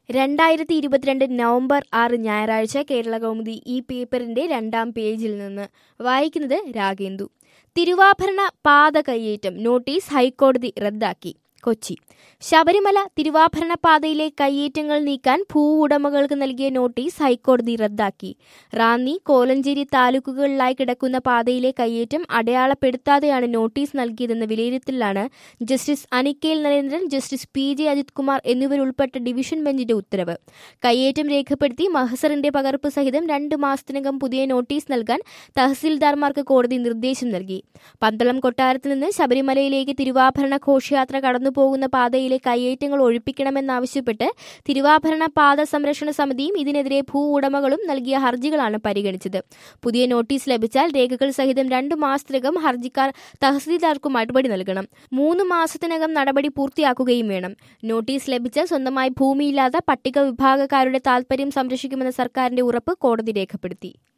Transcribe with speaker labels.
Speaker 1: 2022 November 6 ഞായറാഴ്ച കേരളകൗമുദി ഈ പേപ്പറിന്റെ 2-ാം പേജിൽ നിന്ന് വായിക്കുന്നത് രാഗേന്ദു. തിരുവാഭരണ പാത കയ്യേറ്റം നോട്ടീസ് ഹൈക്കോടതി റദ്ദാക്കി. കൊച്ചി ശബരിമല തിരുവാഭരണ പാതയിലെ കയ്യേറ്റങ്ങൾ നീക്കാൻ ഭൂവുടമകൾക്ക് നൽകിയ നോട്ടീസ് ഹൈക്കോടതി റദ്ദാക്കി. റാന്നി, കോലഞ്ചേരി താലൂക്കുകളിലായി കിടക്കുന്ന പാതയിലെ കയ്യേറ്റം അടയാളപ്പെടുത്താതെയാണ് നോട്ടീസ് നൽകിയതെന്ന വിലയിരുത്തലാണ് ജസ്റ്റിസ് അനിക്കേൽ നരേന്ദ്രൻ, ജസ്റ്റിസ് PJ അജിത് കുമാർ എന്നിവരുൾപ്പെട്ട ഡിവിഷൻ ബെഞ്ചിന്റെ ഉത്തരവ്. കയ്യേറ്റം രേഖപ്പെടുത്തി മഹസറിന്റെ പകർപ്പ് സഹിതം 2 മാസത്തിനകം പുതിയ നോട്ടീസ് നൽകാൻ തഹസിൽദാർമാർക്ക് കോടതി നിർദ്ദേശം നൽകി. പന്തളം കൊട്ടാരത്തിൽ നിന്ന് ശബരിമലയിലേക്ക് തിരുവാഭരണ ഘോഷയാത്ര കടന്നുപോകുന്ന പാതയിലെ കയ്യേറ്റങ്ങൾ ഒഴിപ്പിക്കണമെന്നാവശ്യപ്പെട്ട് തിരുവാഭരണ പാത സംരക്ഷണ സമിതിയും ഇതിനെതിരെ ഭൂവുടമകളും നൽകിയ ഹർജികളാണ് പരിഗണിച്ചത്. പുതിയ നോട്ടീസ് ലഭിച്ചാൽ രേഖകൾ സഹിതം 2 മാസത്തിനകം ഹർജിക്കാർ തഹസിൽദാർക്ക് മറുപടി നൽകണം. 3 മാസത്തിനകം നടപടി പൂർത്തിയാക്കുകയും വേണം. നോട്ടീസ് ലഭിച്ചാൽ സ്വന്തമായി ഭൂമിയില്ലാത്ത പട്ടിക വിഭാഗക്കാരുടെ താൽപര്യം സംരക്ഷിക്കുമെന്ന സർക്കാരിന്റെ ഉറപ്പ് കോടതി രേഖപ്പെടുത്തി.